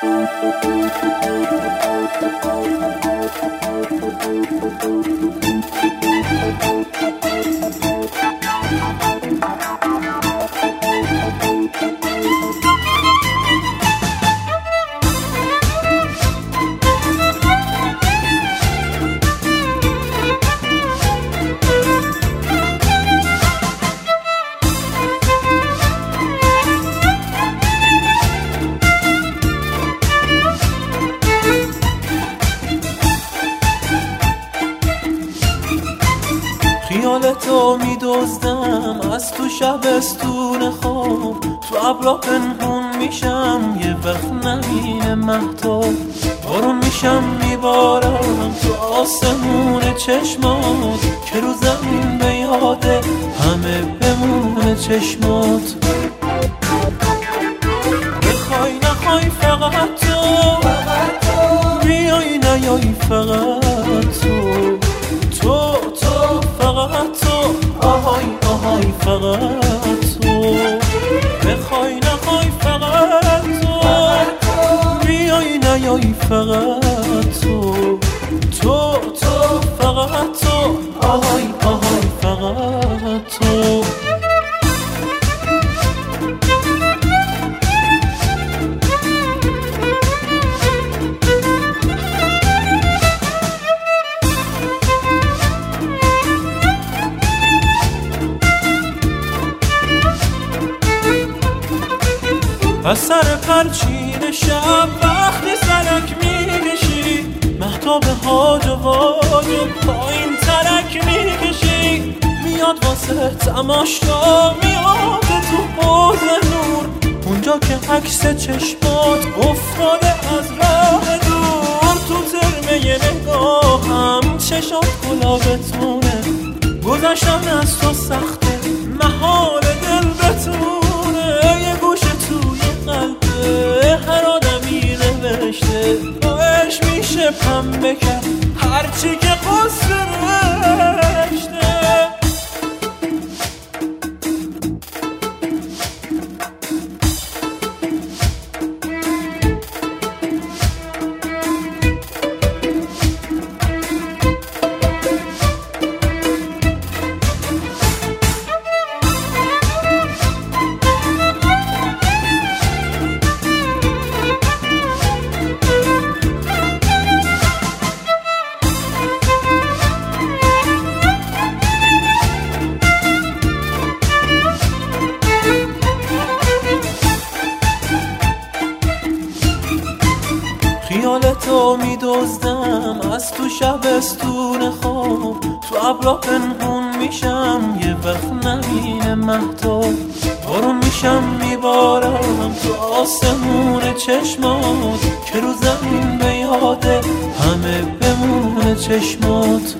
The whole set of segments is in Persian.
خیالتو میدزدم از تو شبستون خواب، تو ابرا پنهون میشم یه وقت نمینه مهتاب، بارون میشم میبارم تو آسمون چشمات که رو زمین به یاده همه بمونه چشمات. بخوای نخوای فقط تو بیای نیای فقط تو فقط تو آهای آهای فقط تو. بخوای نخوای فقط تو بیای نیای فقط تو فقط تو آهای آهای فقط تو. از سر پرچین شب وقتی سرک میکشی، مهتاب هاج و واج و پایین ترک میکشی، میاد واسه تماشا میاد تو حوض نور، اونجا که عکس چشمات افتاده از راه دور. تو ترمه نگاهم چشات گلابتونه، گذشتن از تو سخته محال دل بتونه، یه گوشه توی قلبه هر آدمی نوشته باش میشه پنبه کرد هرچی که قصه رشته. خیالتو میدزدم از تو شبستون خواب، تو ابرا پنهون میشم یه وقت نمینه مهتاب، بارون میشم میبارم تو آسمون چشمات که رو زمین به یاده همه بمونه چشمات.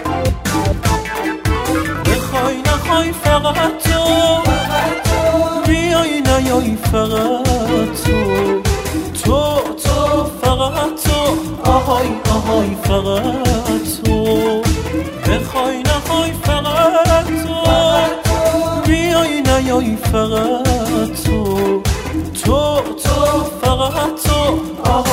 بخوای نخوای فقط تو بیای نیای فقط تو فقط تو آهای آهای فقط تو. بخوای نخوای فقط تو بیای نیای فقط تو فقط تو آهای